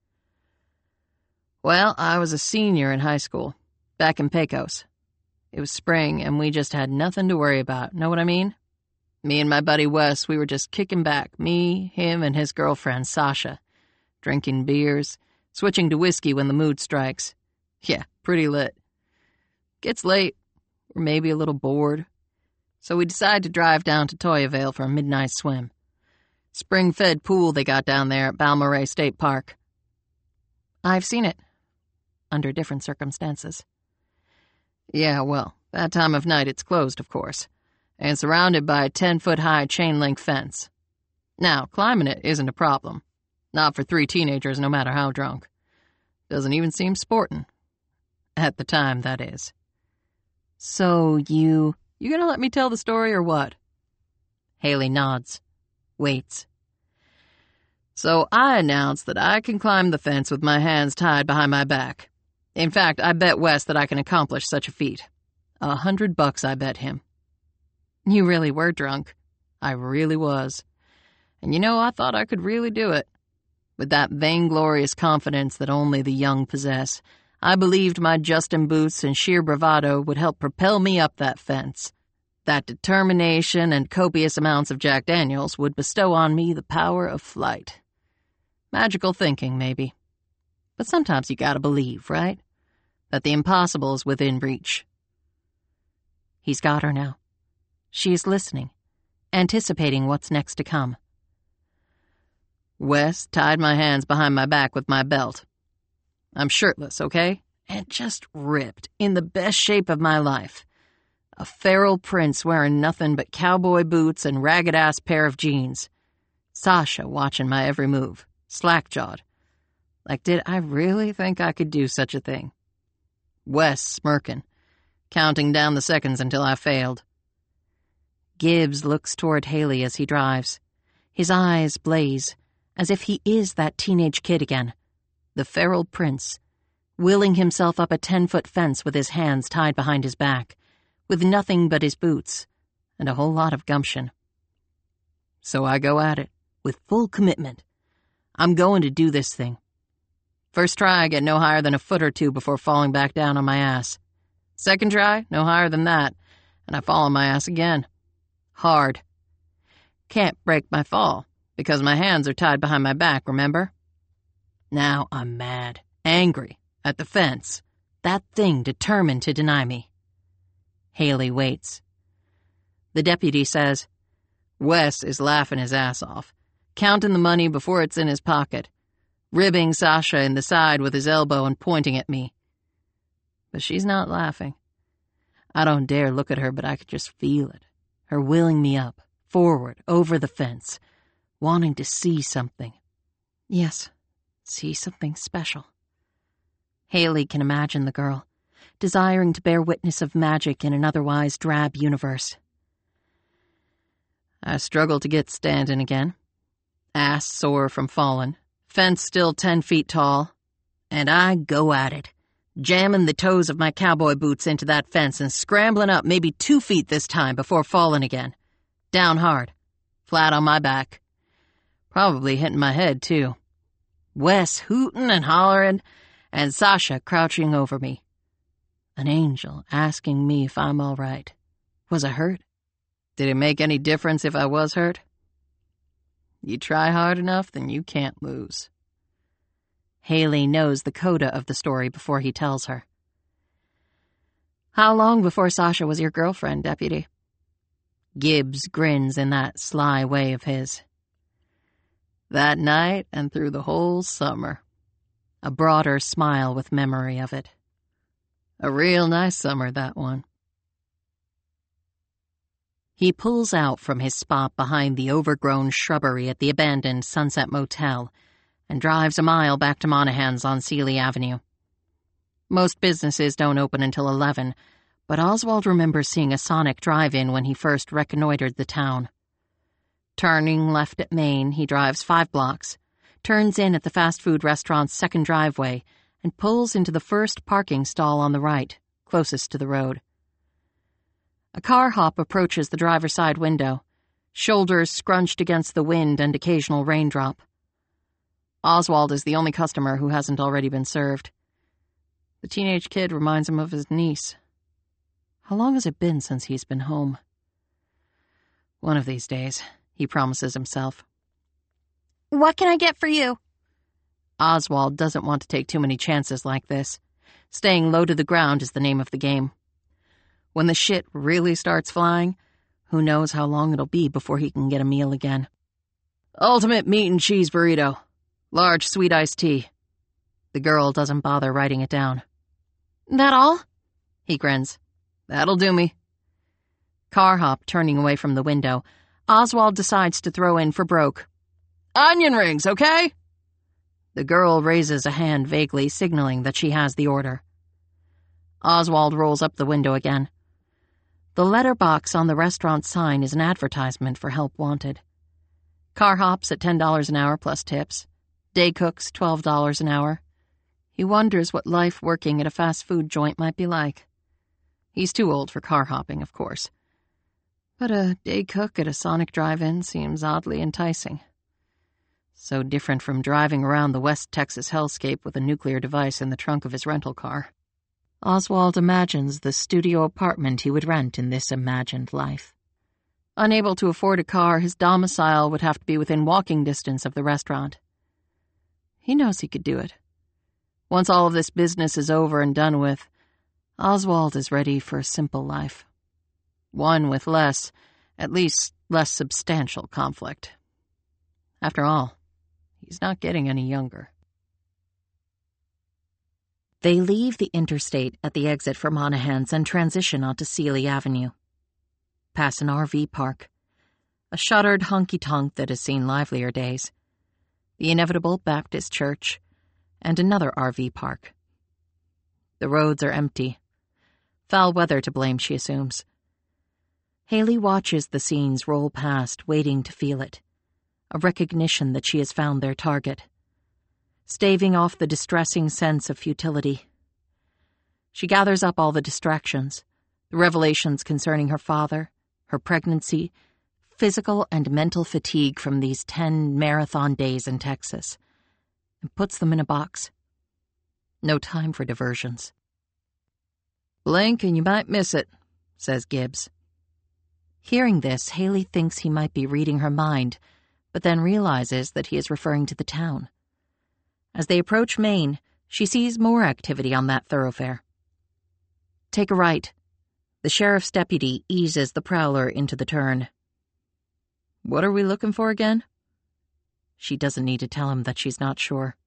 "Well, I was a senior in high school, back in Pecos. It was spring, and we just had nothing to worry about, know what I mean? Me and my buddy Wes, we were just kicking back, me, him, and his girlfriend, Sasha. Drinking beers, switching to whiskey when the mood strikes. Yeah, pretty lit. Gets late, or maybe a little bored. So we decide to drive down to Toyavale for a midnight swim. Spring-fed pool they got down there at Balmorhea State Park. I've seen it. Under different circumstances. Yeah, well, that time of night it's closed, of course, and surrounded by a ten-foot-high chain-link fence. Now, climbing it isn't a problem. Not for three teenagers, no matter how drunk. Doesn't even seem sportin'. At the time, that is. So you... You gonna let me tell the story or what? Haley nods. Waits. So I announced that I can climb the fence with my hands tied behind my back. In fact, I bet Wes that I can accomplish such a feat. A hundred bucks I bet him. You really were drunk. I really was. And you know, I thought I could really do it. With that vainglorious confidence that only the young possess, I believed my Justin boots and sheer bravado would help propel me up that fence. That determination and copious amounts of Jack Daniels would bestow on me the power of flight. Magical thinking, maybe. But sometimes you gotta believe, right? That the impossible is within reach. He's got her now. She is listening, anticipating what's next to come. Wes tied my hands behind my back with my belt. I'm shirtless, okay? And just ripped, in the best shape of my life. A feral prince wearing nothing but cowboy boots and ragged-ass pair of jeans. Sasha watching my every move, slack-jawed. Like, did I really think I could do such a thing? Wes smirking, counting down the seconds until I failed. Gibbs looks toward Haley as he drives. His eyes blaze, as if he is that teenage kid again, the feral prince, wheeling himself up a ten-foot fence with his hands tied behind his back, with nothing but his boots and a whole lot of gumption. So I go at it, with full commitment. I'm going to do this thing. First try, I get no higher than a foot or two before falling back down on my ass. Second try, no higher than that, and I fall on my ass again. Hard. Can't break my fall, because my hands are tied behind my back, remember? Now I'm mad, angry, at the fence. That thing determined to deny me. Haley waits. The deputy says, Wes is laughing his ass off, counting the money before it's in his pocket, ribbing Sasha in the side with his elbow and pointing at me. But she's not laughing. I don't dare look at her, but I could just feel it. Her wheeling me up, forward, over the fence, wanting to see something. Yes, see something special. Haley can imagine the girl, desiring to bear witness of magic in an otherwise drab universe. I struggle to get standing again, ass sore from falling, fence still ten feet tall, and I go at it, jamming the toes of my cowboy boots into that fence and scrambling up maybe two feet this time before falling again. Down hard, flat on my back. Probably hitting my head, too. Wes hooting and hollering, and Sasha crouching over me. An angel asking me if I'm all right. Was I hurt? Did it make any difference if I was hurt? You try hard enough, then you can't lose. Haley knows the coda of the story before he tells her. How long before Sasha was your girlfriend, Deputy? Gibbs grins in that sly way of his. That night and through the whole summer. A broader smile with memory of it. A real nice summer, that one. He pulls out from his spot behind the overgrown shrubbery at the abandoned Sunset Motel and drives a mile back to Monahan's on Sealy Avenue. Most businesses don't open until eleven, but Oswald remembers seeing a Sonic drive-in when he first reconnoitered the town. Turning left at Main, he drives five blocks, turns in at the fast food restaurant's second driveway, and pulls into the first parking stall on the right, closest to the road. A car hop approaches the driver's side window, shoulders scrunched against the wind and occasional raindrop. Oswald is the only customer who hasn't already been served. The teenage kid reminds him of his niece. How long has it been since he's been home? One of these days, he promises himself. What can I get for you? Oswald doesn't want to take too many chances like this. Staying low to the ground is the name of the game. When the shit really starts flying, who knows how long it'll be before he can get a meal again. Ultimate meat and cheese burrito. Large sweet iced tea. The girl doesn't bother writing it down. That all? He grins. That'll do me. Car hop turning away from the window, Oswald decides to throw in for broke. Onion rings, okay? The girl raises a hand vaguely, signaling that she has the order. Oswald rolls up the window again. The letterbox on the restaurant sign is an advertisement for help wanted. Car hops at ten dollars an hour plus tips. Day cooks, twelve dollars an hour. He wonders what life working at a fast food joint might be like. He's too old for car hopping, of course. But a day cook at a Sonic drive-in seems oddly enticing. So different from driving around the West Texas hellscape with a nuclear device in the trunk of his rental car. Oswald imagines the studio apartment he would rent in this imagined life. Unable to afford a car, his domicile would have to be within walking distance of the restaurant. He knows he could do it. Once all of this business is over and done with, Oswald is ready for a simple life. One with less, at least less substantial conflict. After all, he's not getting any younger. They leave the interstate at the exit for Monaghan's and transition onto Sealy Avenue. Pass an R V park. A shuttered honky-tonk that has seen livelier days. The inevitable Baptist church. And another R V park. The roads are empty. Foul weather to blame, she assumes. Haley watches the scenes roll past, waiting to feel it. A recognition that she has found their target. Staving off the distressing sense of futility. She gathers up all the distractions, the revelations concerning her father, her pregnancy, physical and mental fatigue from these ten marathon days in Texas, and puts them in a box. No time for diversions. "Blink and you might miss it," says Gibbs. Hearing this, Haley thinks he might be reading her mind, but then realizes that he is referring to the town. As they approach Main, she sees more activity on that thoroughfare. Take a right. The sheriff's deputy eases the prowler into the turn. "What are we looking for again?" She doesn't need to tell him that she's not sure.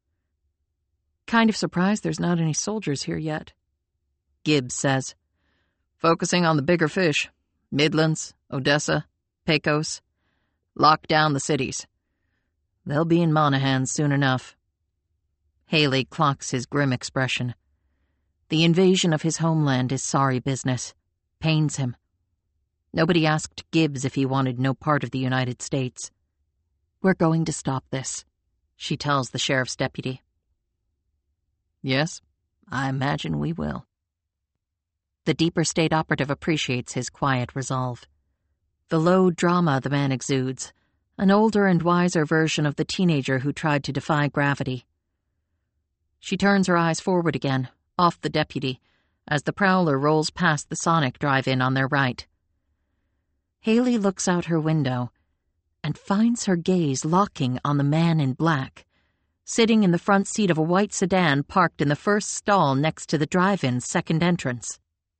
"Kind of surprised there's not any soldiers here yet," Gibbs says. "Focusing on the bigger fish. Midlands, Odessa, Pecos. Lock down the cities. They'll be in Monaghan soon enough." Haley clocks his grim expression. The invasion of his homeland is sorry business. Pains him. Nobody asked Gibbs if he wanted no part of the United States. "We're going to stop this," she tells the sheriff's deputy. "Yes, I imagine we will." The deeper state operative appreciates his quiet resolve. The low drama the man exudes, an older and wiser version of the teenager who tried to defy gravity. She turns her eyes forward again, off the deputy, as the prowler rolls past the Sonic drive-in on their right. Haley looks out her window and finds her gaze locking on the man in black, sitting in the front seat of a white sedan parked in the first stall next to the drive-in's second entrance.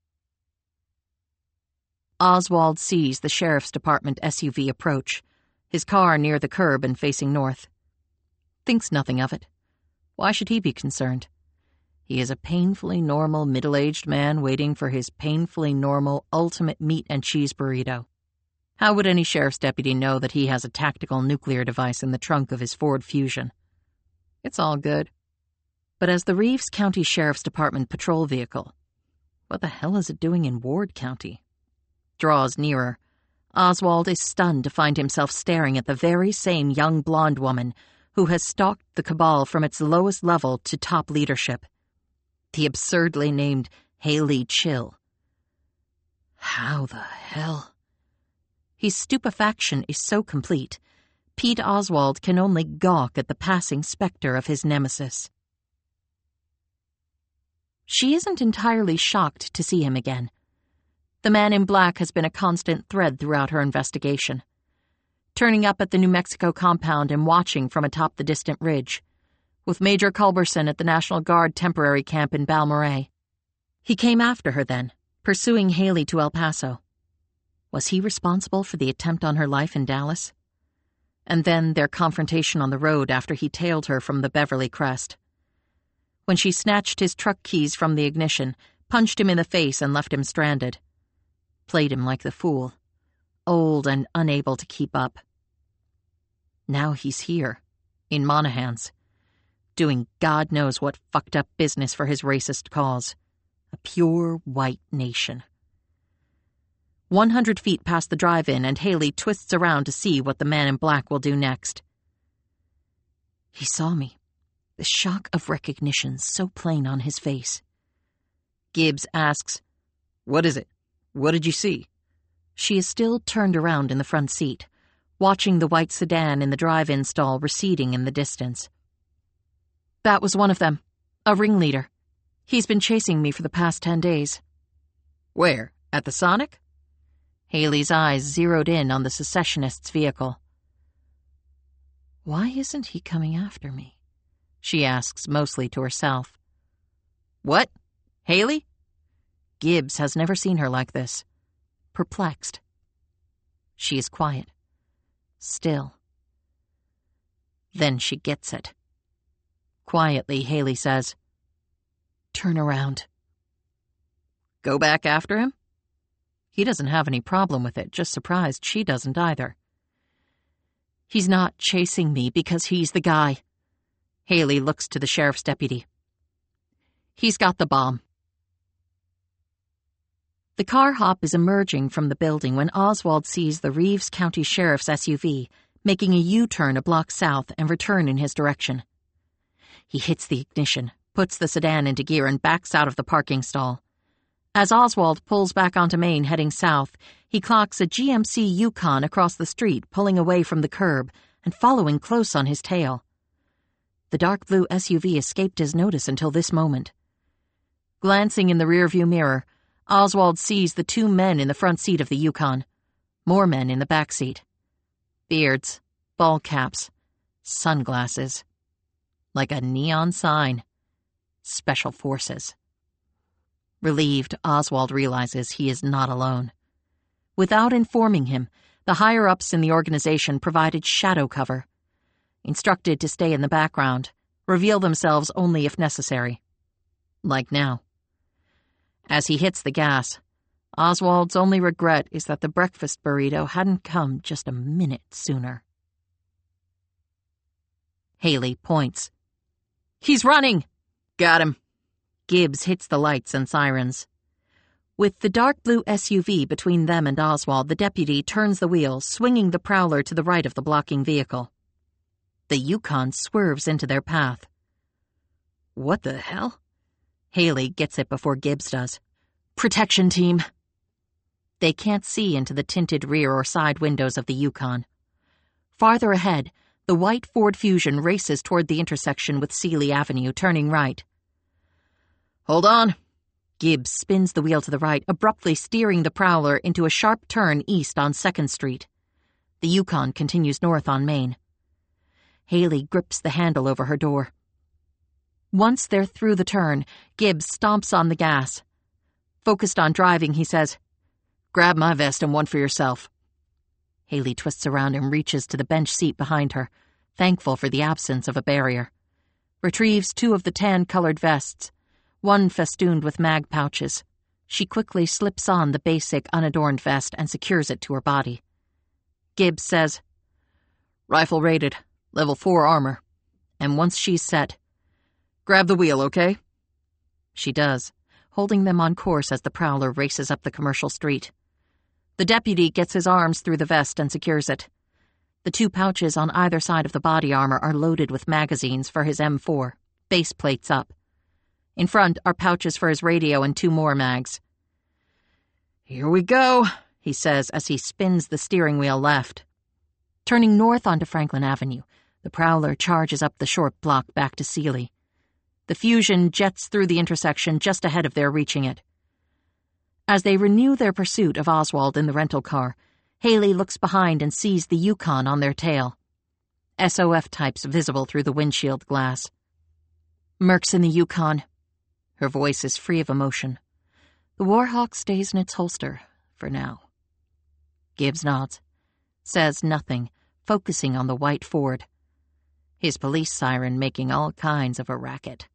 Oswald sees the sheriff's department S U V approach, his car near the curb and facing north. Thinks nothing of it. Why should he be concerned? He is a painfully normal middle-aged man waiting for his painfully normal ultimate meat and cheese burrito. How would any sheriff's deputy know that he has a tactical nuclear device in the trunk of his Ford Fusion? It's all good. But as the Reeves County Sheriff's Department patrol vehicle, what the hell is it doing in Ward County? Draws nearer. Oswald is stunned to find himself staring at the very same young blonde woman who has stalked the cabal from its lowest level to top leadership. The absurdly named Haley Chill. How the hell? His stupefaction is so complete, Pete Oswald can only gawk at the passing specter of his nemesis. She isn't entirely shocked to see him again. The man in black has been a constant thread throughout her investigation. Turning up at the New Mexico compound and watching from atop the distant ridge, with Major Culberson at the National Guard temporary camp in Balmorhea. He came after her then, pursuing Haley to El Paso. Was he responsible for the attempt on her life in Dallas? And then their confrontation on the road after he tailed her from the Beverly Crest. When she snatched his truck keys from the ignition, punched him in the face and left him stranded. Played him like the fool, old and unable to keep up. Now he's here, in Monaghan's, doing God knows what fucked up business for his racist cause. A pure white nation. One hundred feet past the drive-in, and Haley twists around to see what the man in black will do next. He saw me, the shock of recognition so plain on his face. Gibbs asks, "What is it? What did you see?" She is still turned around in the front seat, watching the white sedan in the drive-in stall receding in the distance. "That was one of them, a ringleader. He's been chasing me for the past ten days. "Where? At the Sonic?" Haley's eyes zeroed in on the secessionist's vehicle. "Why isn't he coming after me?" she asks mostly to herself. "What? Haley?" Gibbs has never seen her like this. Perplexed. She is quiet. Still. Then she gets it. Quietly, Haley says, turn around. Go back after him? He doesn't have any problem with it, just surprised she doesn't either. He's not chasing me because he's the guy. Haley looks to the sheriff's deputy. He's got the bomb. The car hop is emerging from the building when Oswald sees the Reeves County Sheriff's S U V making a U-turn a block south and return in his direction. He hits the ignition, puts the sedan into gear, and backs out of the parking stall. As Oswald pulls back onto Main heading south, he clocks a G M C Yukon across the street, pulling away from the curb and following close on his tail. The dark blue S U V escaped his notice until this moment. Glancing in the rearview mirror, Oswald sees the two men in the front seat of the Yukon. More men in the back seat. Beards, ball caps, sunglasses. Like a neon sign. Special Forces. Relieved, Oswald realizes he is not alone. Without informing him, the higher-ups in the organization provided shadow cover. Instructed to stay in the background, reveal themselves only if necessary. Like now. As he hits the gas, Oswald's only regret is that the breakfast burrito hadn't come just a minute sooner. Haley points. He's running! Got him. Gibbs hits the lights and sirens. With the dark blue S U V between them and Oswald, the deputy turns the wheel, swinging the Prowler to the right of the blocking vehicle. The Yukon swerves into their path. What the hell? Haley gets it before Gibbs does. Protection team. They can't see into the tinted rear or side windows of the Yukon. Farther ahead, the white Ford Fusion races toward the intersection with Seeley Avenue, turning right. Hold on. Gibbs spins the wheel to the right, abruptly steering the Prowler into a sharp turn east on second Street. The Yukon continues north on Main. Haley grips the handle over her door. Once they're through the turn, Gibbs stomps on the gas. Focused on driving, he says, Grab my vest and one for yourself. Haley twists around and reaches to the bench seat behind her, thankful for the absence of a barrier. Retrieves two of the tan-colored vests, one festooned with mag pouches. She quickly slips on the basic, unadorned vest and secures it to her body. Gibbs says, Rifle rated, level four armor. And once she's set, grab the wheel, okay? She does, holding them on course as the Prowler races up the commercial street. The deputy gets his arms through the vest and secures it. The two pouches on either side of the body armor are loaded with magazines for his M four, base plates up. In front are pouches for his radio and two more mags. Here we go, he says as he spins the steering wheel left. Turning north onto Franklin Avenue, the Prowler charges up the short block back to Seeley. The Fusion jets through the intersection just ahead of their reaching it. As they renew their pursuit of Oswald in the rental car, Haley looks behind and sees the Yukon on their tail. S O F types visible through the windshield glass. Merc's in the Yukon. Her voice is free of emotion. The Warhawk stays in its holster, for now. Gibbs nods, says nothing, focusing on the white Ford. His police siren making all kinds of a racket.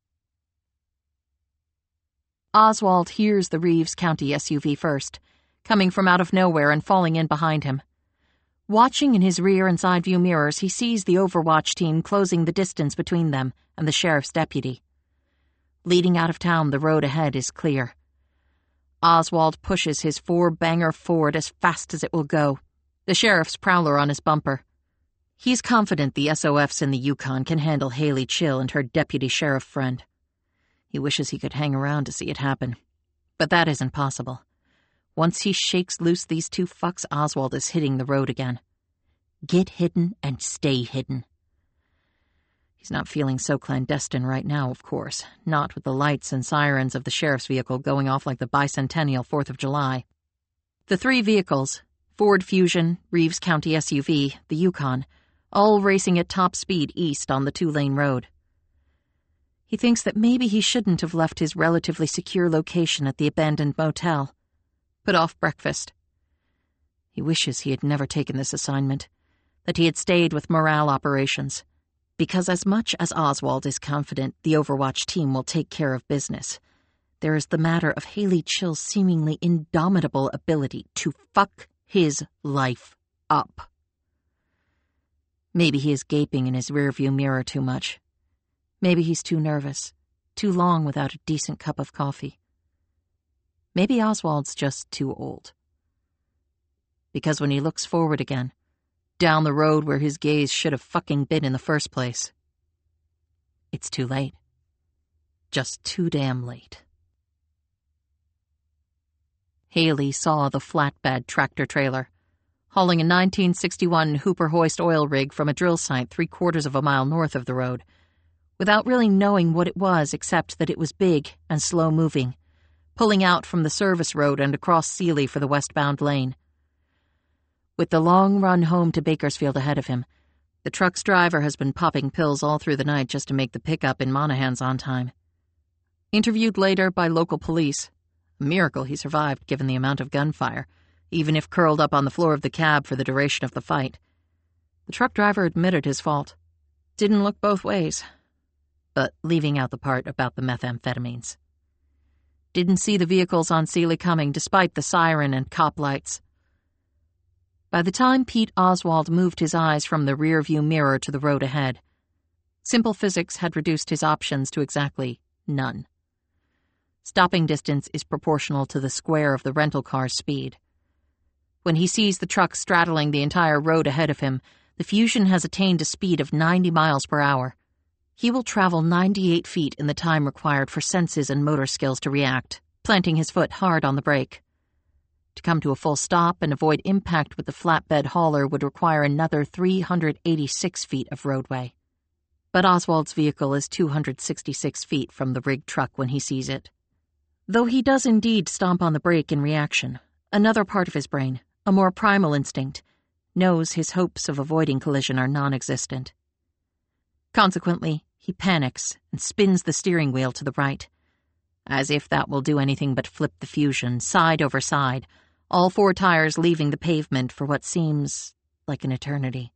Oswald hears the Reeves County S U V first, coming from out of nowhere and falling in behind him. Watching in his rear and side view mirrors, he sees the Overwatch team closing the distance between them and the sheriff's deputy. Leading out of town, the road ahead is clear. Oswald pushes his four-banger Ford as fast as it will go, the sheriff's Prowler on his bumper. He's confident the S O Fs in the Yukon can handle Haley Chill and her deputy sheriff friend. He wishes he could hang around to see it happen. But that isn't possible. Once he shakes loose these two fucks, Oswald is hitting the road again. Get hidden and stay hidden. He's not feeling so clandestine right now, of course, not with the lights and sirens of the sheriff's vehicle going off like the bicentennial fourth of July. The three vehicles, Ford Fusion, Reeves County S U V, the Yukon, all racing at top speed east on the two-lane road. He thinks that maybe he shouldn't have left his relatively secure location at the abandoned motel. Put off breakfast. He wishes he had never taken this assignment, that he had stayed with morale operations. Because as much as Oswald is confident the Overwatch team will take care of business, there is the matter of Haley Chill's seemingly indomitable ability to fuck his life up. Maybe he is gaping in his rearview mirror too much. Maybe he's too nervous, too long without a decent cup of coffee. Maybe Oswald's just too old. Because when he looks forward again, down the road where his gaze should have fucking been in the first place, it's too late. Just too damn late. Haley saw the flatbed tractor trailer, hauling a nineteen sixty-one Hooper Hoist oil rig from a drill site three quarters of a mile north of the road, without really knowing what it was except that it was big and slow-moving, pulling out from the service road and across Sealy for the westbound lane. With the long run home to Bakersfield ahead of him, the truck's driver has been popping pills all through the night just to make the pickup in Monahan's on time. Interviewed later by local police, a miracle he survived given the amount of gunfire, even if curled up on the floor of the cab for the duration of the fight. The truck driver admitted his fault. Didn't look both ways, but leaving out the part about the methamphetamines. Didn't see the vehicles on Sealy coming despite the siren and cop lights. By the time Pete Oswald moved his eyes from the rearview mirror to the road ahead, simple physics had reduced his options to exactly none. Stopping distance is proportional to the square of the rental car's speed. When he sees the truck straddling the entire road ahead of him, the Fusion has attained a speed of ninety miles per hour. He will travel ninety-eight feet in the time required for senses and motor skills to react, planting his foot hard on the brake. To come to a full stop and avoid impact with the flatbed hauler would require another three hundred eighty-six feet of roadway. But Oswald's vehicle is two hundred sixty-six feet from the rigged truck when he sees it. Though he does indeed stomp on the brake in reaction, another part of his brain, a more primal instinct, knows his hopes of avoiding collision are non-existent. Consequently, he panics and spins the steering wheel to the right, as if that will do anything but flip the Fusion side over side, all four tires leaving the pavement for what seems like an eternity.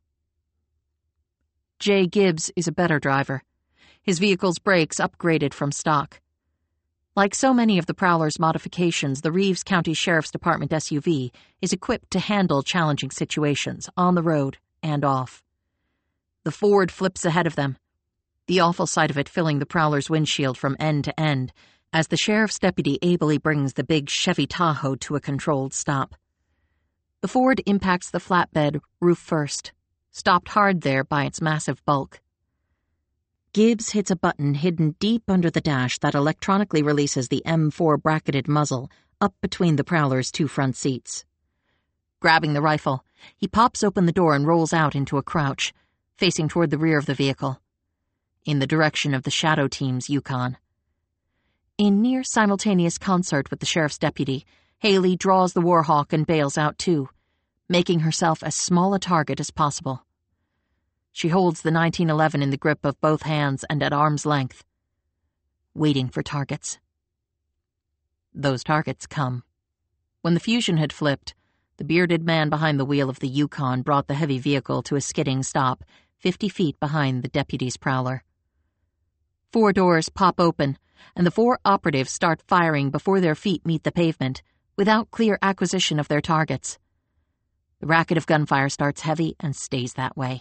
Jay Gibbs is a better driver, his vehicle's brakes upgraded from stock. Like so many of the Prowler's modifications, the Reeves County Sheriff's Department S U V is equipped to handle challenging situations, on the road and off. The Ford flips ahead of them, the awful sight of it filling the Prowler's windshield from end to end, as the sheriff's deputy ably brings the big Chevy Tahoe to a controlled stop. The Ford impacts the flatbed roof first, stopped hard there by its massive bulk. Gibbs hits a button hidden deep under the dash that electronically releases the M four bracketed muzzle up between the Prowler's two front seats. Grabbing the rifle, he pops open the door and rolls out into a crouch, facing toward the rear of the vehicle, in the direction of the Shadow Team's Yukon. In near simultaneous concert with the sheriff's deputy, Haley draws the Warhawk and bails out too, making herself as small a target as possible. She holds the nineteen eleven in the grip of both hands and at arm's length, waiting for targets. Those targets come. When the Fusion had flipped, the bearded man behind the wheel of the Yukon brought the heavy vehicle to a skidding stop, fifty feet behind the deputy's Prowler. Four doors pop open, and the four operatives start firing before their feet meet the pavement, without clear acquisition of their targets. The racket of gunfire starts heavy and stays that way.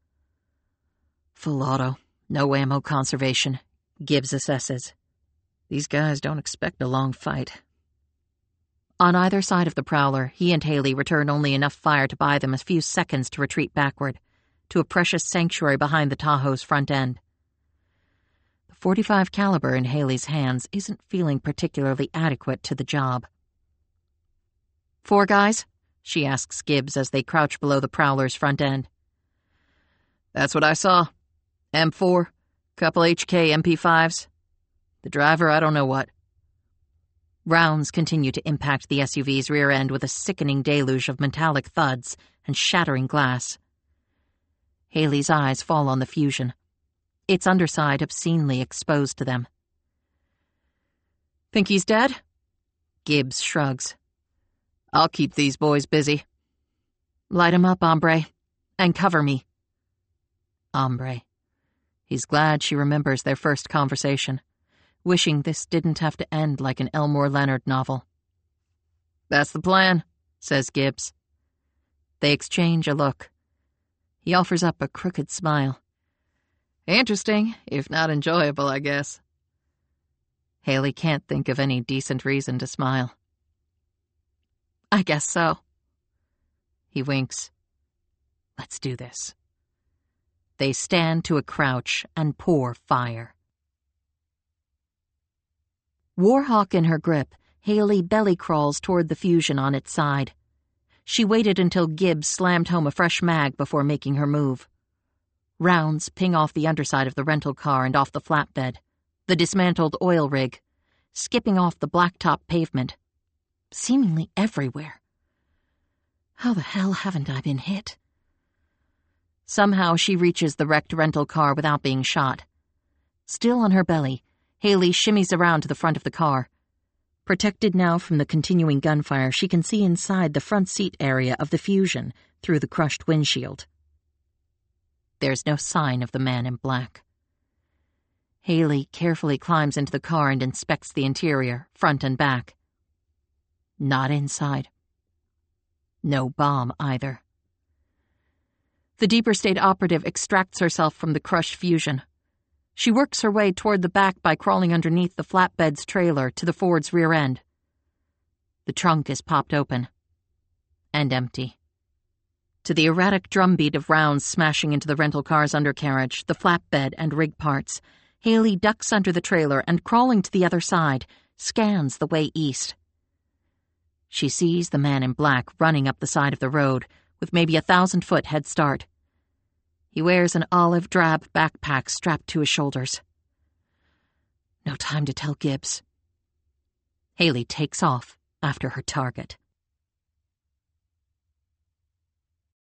Full auto, no ammo conservation, Gibbs assesses. These guys don't expect a long fight. On either side of the Prowler, he and Haley return only enough fire to buy them a few seconds to retreat backward, to a precious sanctuary behind the Tahoe's front end. The forty-five caliber in Haley's hands isn't feeling particularly adequate to the job. Four guys? She asks Gibbs as they crouch below the Prowler's front end. That's what I saw. M four, couple H K M P fives. The driver, I don't know what. Rounds continue to impact the S U V's rear end with a sickening deluge of metallic thuds and shattering glass. Haley's eyes fall on the Fusion, its underside obscenely exposed to them. Think he's dead? Gibbs shrugs. I'll keep these boys busy. Light him up, hombre, and cover me. Hombre. He's glad she remembers their first conversation. wishing this didn't have to end like an Elmore Leonard novel. "That's the plan," says Gibbs. They exchange a look. He offers up a crooked smile. "Interesting, if not enjoyable, I guess." Haley can't think of any decent reason to smile. "I guess so." He winks. "Let's do this." They stand to a crouch and pour fire. Warhawk in her grip, Haley belly crawls toward the Fusion on its side. She waited until Gibbs slammed home a fresh mag before making her move. Rounds ping off the underside of the rental car and off the flatbed, the dismantled oil rig, skipping off the blacktop pavement, seemingly everywhere. How the hell haven't I been hit? Somehow she reaches the wrecked rental car without being shot. Still on her belly, Haley shimmies around to the front of the car. Protected now from the continuing gunfire, she can see inside the front seat area of the Fusion through the crushed windshield. There's no sign of the man in black. Haley carefully climbs into the car and inspects the interior, front and back. Not inside. No bomb either. The Deeper State operative extracts herself from the crushed Fusion. She works her way toward the back by crawling underneath the flatbed's trailer to the Ford's rear end. The trunk is popped open. And empty. To the erratic drumbeat of rounds smashing into the rental car's undercarriage, the flatbed and rig parts, Haley ducks under the trailer and, crawling to the other side, scans the way east. She sees the man in black running up the side of the road with maybe a thousand-foot head start. He wears an olive-drab backpack strapped to his shoulders. No time to tell Gibbs. Haley takes off after her target.